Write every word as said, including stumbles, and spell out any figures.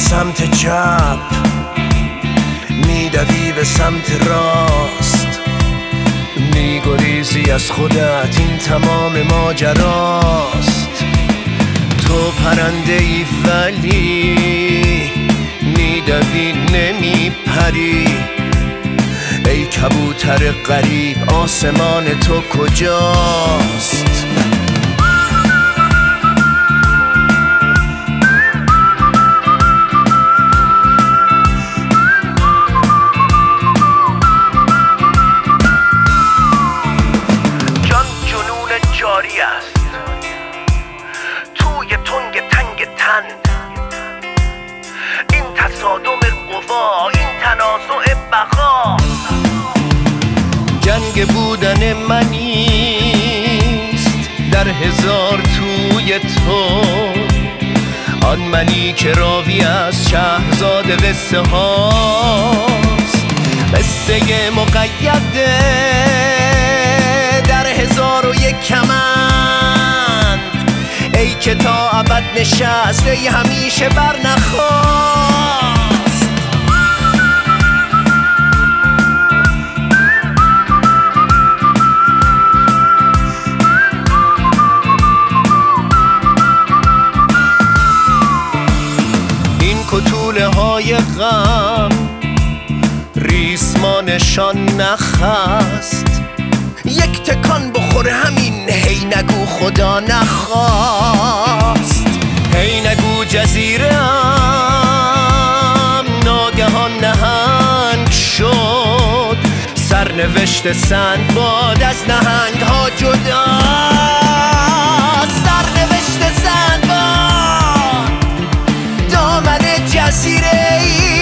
سمت چپ، میدوی به سمت راست، میگریزی از خودت، این تمام ماجراست. تو پرنده ای ولی میدوی نمیپری، ای کبوتر غریب آسمان تو کجاست؟ جان جنون جاری است توی تنگ تنگ تن، این تصادم قوا، این تنازع بقا. جنگ بودن منیست در هزار توی تو، آن منی که راوی از شهرزاد قصه هاست. قصه مقیده در هزار و یک کمند، ای که تا ابد نشست، ای همیشه بر نخواست. کتوله های غم ریسمانشان نخست، یک تکان بخوره همین، هی نگو خدا نخواست. هی نگو جزیره ام ناگهان نهنگ شد، سرنوشت سندباد از نهنگ ها جدا. سرنوشت سندباد دامن جزیره ای